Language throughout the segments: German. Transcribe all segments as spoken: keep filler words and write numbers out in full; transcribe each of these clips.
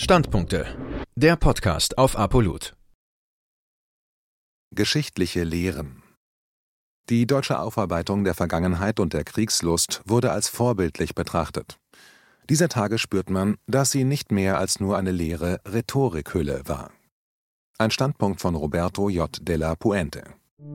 Standpunkte. Der Podcast auf Apolut. Geschichtliche Lehren. Die deutsche Aufarbeitung der Vergangenheit und der Kriegslust wurde als vorbildlich betrachtet. Dieser Tage spürt man, dass sie nicht mehr als nur eine leere Rhetorikhülle war. Ein Standpunkt von Roberto J. della Puente.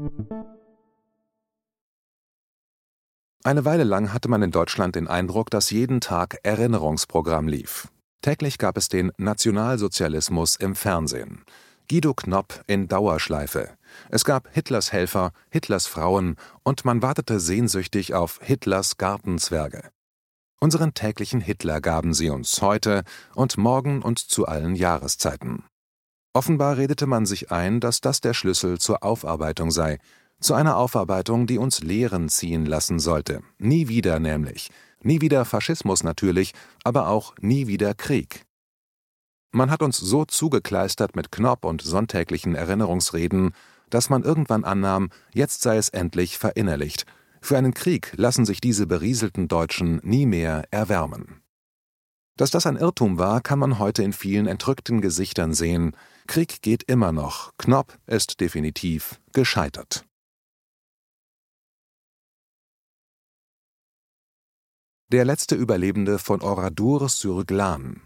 Eine Weile lang hatte man in Deutschland den Eindruck, dass jeden Tag Erinnerungsprogramm lief. Täglich gab es den Nationalsozialismus im Fernsehen. Guido Knopp in Dauerschleife. Es gab Hitlers Helfer, Hitlers Frauen und man wartete sehnsüchtig auf Hitlers Gartenzwerge. Unseren täglichen Hitler gaben sie uns heute und morgen und zu allen Jahreszeiten. Offenbar redete man sich ein, dass das der Schlüssel zur Aufarbeitung sei. Zu einer Aufarbeitung, die uns Lehren ziehen lassen sollte. Nie wieder nämlich. Nie wieder Faschismus natürlich, aber auch nie wieder Krieg. Man hat uns so zugekleistert mit Knopp und sonntäglichen Erinnerungsreden, dass man irgendwann annahm, jetzt sei es endlich verinnerlicht. Für einen Krieg lassen sich diese berieselten Deutschen nie mehr erwärmen. Dass das ein Irrtum war, kann man heute in vielen entrückten Gesichtern sehen. Krieg geht immer noch. Knopp ist definitiv gescheitert. Der letzte Überlebende von Oradour-sur-Glane.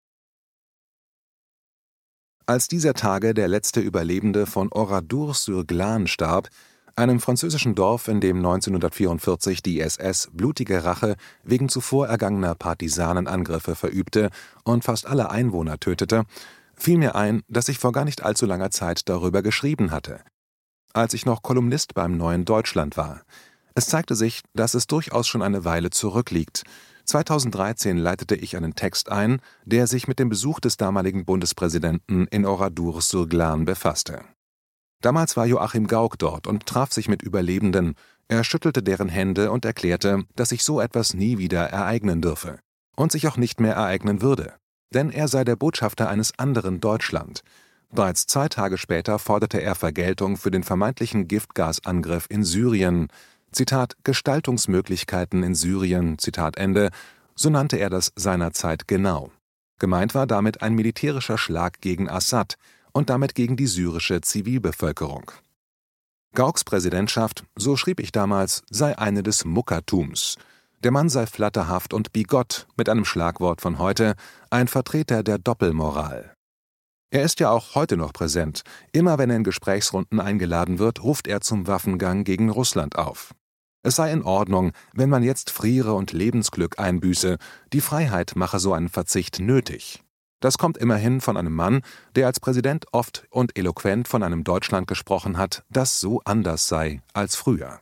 Als dieser Tage der letzte Überlebende von Oradour-sur-Glane starb, einem französischen Dorf, in dem neunzehnhundertvierundvierzig die S S blutige Rache wegen zuvor ergangener Partisanenangriffe verübte und fast alle Einwohner tötete, fiel mir ein, dass ich vor gar nicht allzu langer Zeit darüber geschrieben hatte, als ich noch Kolumnist beim Neuen Deutschland war. Es zeigte sich, dass es durchaus schon eine Weile zurückliegt. zweitausenddreizehn leitete ich einen Text ein, der sich mit dem Besuch des damaligen Bundespräsidenten in Oradour-sur-Glane befasste. Damals war Joachim Gauck dort und traf sich mit Überlebenden. Er schüttelte deren Hände und erklärte, dass sich so etwas nie wieder ereignen dürfe und sich auch nicht mehr ereignen würde. Denn er sei der Botschafter eines anderen Deutschland. Bereits zwei Tage später forderte er Vergeltung für den vermeintlichen Giftgasangriff in Syrien. Zitat, Gestaltungsmöglichkeiten in Syrien, Zitat Ende, so nannte er das seinerzeit genau. Gemeint war damit ein militärischer Schlag gegen Assad und damit gegen die syrische Zivilbevölkerung. Gaucks Präsidentschaft, so schrieb ich damals, sei eine des Muckertums. Der Mann sei flatterhaft und bigott, mit einem Schlagwort von heute, ein Vertreter der Doppelmoral. Er ist ja auch heute noch präsent. Immer wenn er in Gesprächsrunden eingeladen wird, ruft er zum Waffengang gegen Russland auf. Es sei in Ordnung, wenn man jetzt friere und Lebensglück einbüße, die Freiheit mache so einen Verzicht nötig. Das kommt immerhin von einem Mann, der als Präsident oft und eloquent von einem Deutschland gesprochen hat, das so anders sei als früher.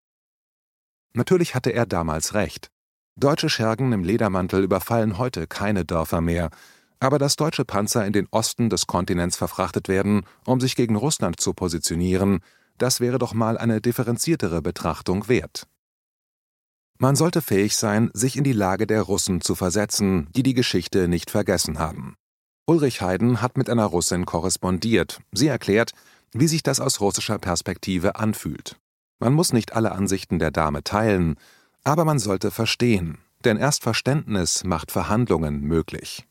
Natürlich hatte er damals recht. Deutsche Schergen im Ledermantel überfallen heute keine Dörfer mehr, aber dass deutsche Panzer in den Osten des Kontinents verfrachtet werden, um sich gegen Russland zu positionieren, das wäre doch mal eine differenziertere Betrachtung wert. Man sollte fähig sein, sich in die Lage der Russen zu versetzen, die die Geschichte nicht vergessen haben. Ulrich Heiden hat mit einer Russin korrespondiert. Sie erklärt, wie sich das aus russischer Perspektive anfühlt. Man muss nicht alle Ansichten der Dame teilen, aber man sollte verstehen, denn erst Verständnis macht Verhandlungen möglich.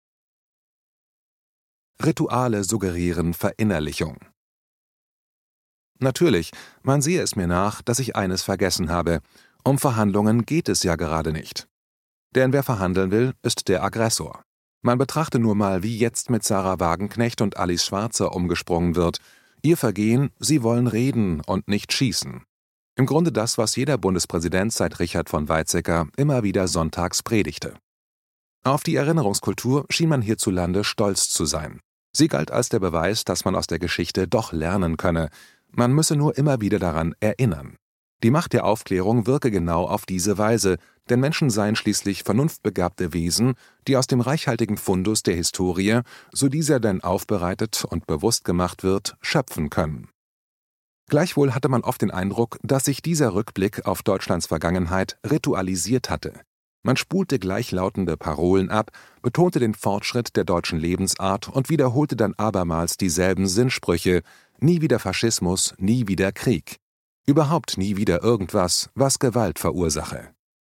Rituale suggerieren Verinnerlichung. Natürlich, man sehe es mir nach, dass ich eines vergessen habe. Um Verhandlungen geht es ja gerade nicht. Denn wer verhandeln will, ist der Aggressor. Man betrachte nur mal, wie jetzt mit Sarah Wagenknecht und Alice Schwarzer umgesprungen wird. Ihr Vergehen, sie wollen reden und nicht schießen. Im Grunde das, was jeder Bundespräsident seit Richard von Weizsäcker immer wieder sonntags predigte. Auf die Erinnerungskultur schien man hierzulande stolz zu sein. Sie galt als der Beweis, dass man aus der Geschichte doch lernen könne. Man müsse nur immer wieder daran erinnern. Die Macht der Aufklärung wirke genau auf diese Weise, denn Menschen seien schließlich vernunftbegabte Wesen, die aus dem reichhaltigen Fundus der Historie, so dieser denn aufbereitet und bewusst gemacht wird, schöpfen können. Gleichwohl hatte man oft den Eindruck, dass sich dieser Rückblick auf Deutschlands Vergangenheit ritualisiert hatte. Man spulte gleichlautende Parolen ab, betonte den Fortschritt der deutschen Lebensart und wiederholte dann abermals dieselben Sinnsprüche: Nie wieder Faschismus, nie wieder Krieg. Überhaupt nie wieder irgendwas, was Gewalt verursache.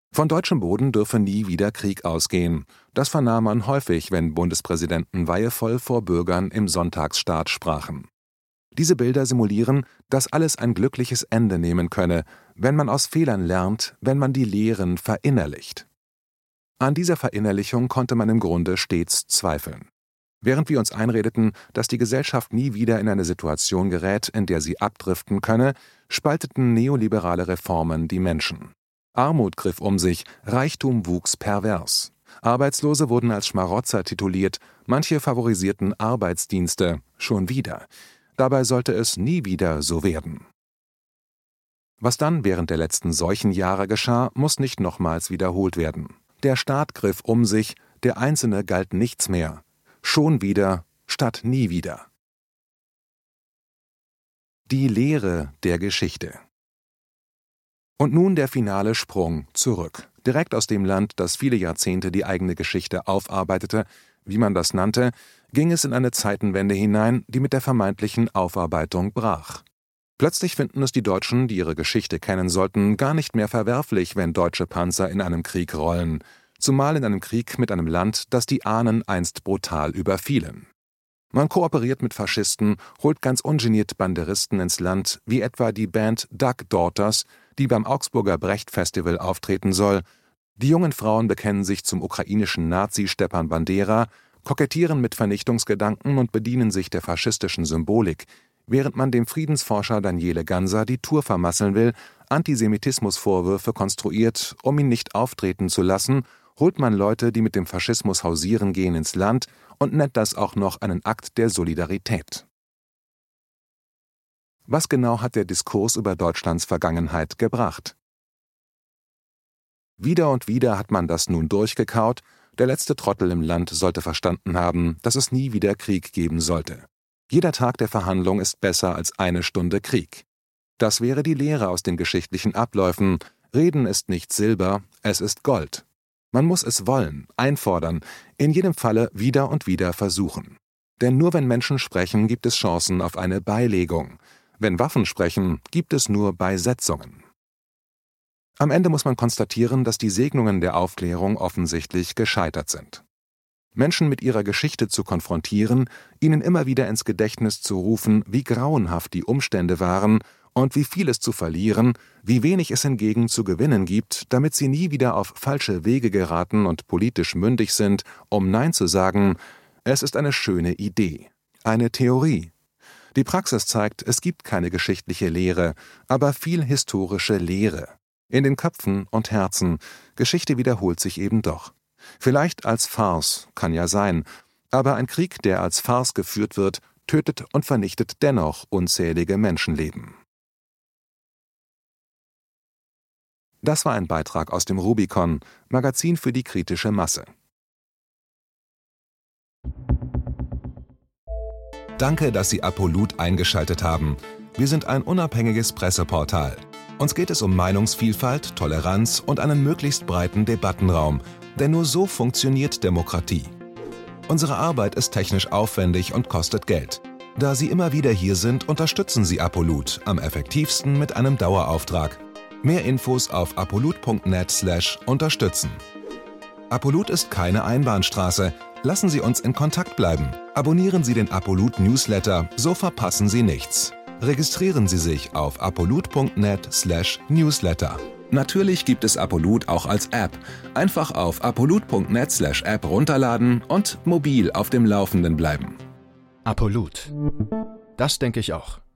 Von deutschem Boden dürfe nie wieder Krieg ausgehen. Das vernahm man häufig, wenn Bundespräsidenten weihevoll vor Bürgern im Sonntagsstaat sprachen. Diese Bilder simulieren, dass alles ein glückliches Ende nehmen könne, wenn man aus Fehlern lernt, wenn man die Lehren verinnerlicht. An dieser Verinnerlichung konnte man im Grunde stets zweifeln. Während wir uns einredeten, dass die Gesellschaft nie wieder in eine Situation gerät, in der sie abdriften könne, spalteten neoliberale Reformen die Menschen. Armut griff um sich, Reichtum wuchs pervers. Arbeitslose wurden als Schmarotzer tituliert, manche favorisierten Arbeitsdienste, schon wieder. Dabei sollte es nie wieder so werden. Was dann während der letzten Seuchenjahre geschah, muss nicht nochmals wiederholt werden. Der Staat griff um sich, der Einzelne galt nichts mehr. Schon wieder statt nie wieder. Die Lehre der Geschichte. Und nun der finale Sprung zurück, direkt aus dem Land, das viele Jahrzehnte die eigene Geschichte aufarbeitete, wie man das nannte, ging es in eine Zeitenwende hinein, die mit der vermeintlichen Aufarbeitung brach. Plötzlich finden es die Deutschen, die ihre Geschichte kennen sollten, gar nicht mehr verwerflich, wenn deutsche Panzer in einem Krieg rollen, zumal in einem Krieg mit einem Land, das die Ahnen einst brutal überfielen. Man kooperiert mit Faschisten, holt ganz ungeniert Banderisten ins Land, wie etwa die Band Duck Daughters, die beim Augsburger Brecht-Festival auftreten soll. Die jungen Frauen bekennen sich zum ukrainischen Nazi Stepan Bandera, kokettieren mit Vernichtungsgedanken und bedienen sich der faschistischen Symbolik, während man dem Friedensforscher Daniele Ganser die Tour vermasseln will, Antisemitismusvorwürfe konstruiert, um ihn nicht auftreten zu lassen, holt man Leute, die mit dem Faschismus hausieren gehen, ins Land und nennt das auch noch einen Akt der Solidarität. Was genau hat der Diskurs über Deutschlands Vergangenheit gebracht? Wieder und wieder hat man das nun durchgekaut, der letzte Trottel im Land sollte verstanden haben, dass es nie wieder Krieg geben sollte. Jeder Tag der Verhandlung ist besser als eine Stunde Krieg. Das wäre die Lehre aus den geschichtlichen Abläufen. Reden ist nicht Silber, es ist Gold. Man muss es wollen, einfordern, in jedem Falle wieder und wieder versuchen. Denn nur wenn Menschen sprechen, gibt es Chancen auf eine Beilegung. Wenn Waffen sprechen, gibt es nur Beisetzungen. Am Ende muss man konstatieren, dass die Segnungen der Aufklärung offensichtlich gescheitert sind. Menschen mit ihrer Geschichte zu konfrontieren, ihnen immer wieder ins Gedächtnis zu rufen, wie grauenhaft die Umstände waren und wie viel es zu verlieren, wie wenig es hingegen zu gewinnen gibt, damit sie nie wieder auf falsche Wege geraten und politisch mündig sind, um Nein zu sagen, es ist eine schöne Idee, eine Theorie. Die Praxis zeigt, es gibt keine geschichtliche Lehre, aber viel historische Lehre. In den Köpfen und Herzen, Geschichte wiederholt sich eben doch. Vielleicht als Farce, kann ja sein, aber ein Krieg, der als Farce geführt wird, tötet und vernichtet dennoch unzählige Menschenleben. Das war ein Beitrag aus dem Rubicon, Magazin für die kritische Masse. Danke, dass Sie Apolut eingeschaltet haben. Wir sind ein unabhängiges Presseportal. Uns geht es um Meinungsvielfalt, Toleranz und einen möglichst breiten Debattenraum, denn nur so funktioniert Demokratie. Unsere Arbeit ist technisch aufwendig und kostet Geld. Da Sie immer wieder hier sind, unterstützen Sie Apolut am effektivsten mit einem Dauerauftrag. Mehr Infos auf apolut punkt net slash unterstützen. Apolut ist keine Einbahnstraße. Lassen Sie uns in Kontakt bleiben. Abonnieren Sie den Apolut Newsletter, so verpassen Sie nichts. Registrieren Sie sich auf apolut punkt net slash newsletter. Natürlich gibt es Apolut auch als App. Einfach auf apolut punkt net slash app runterladen und mobil auf dem Laufenden bleiben. Apolut. Das denke ich auch.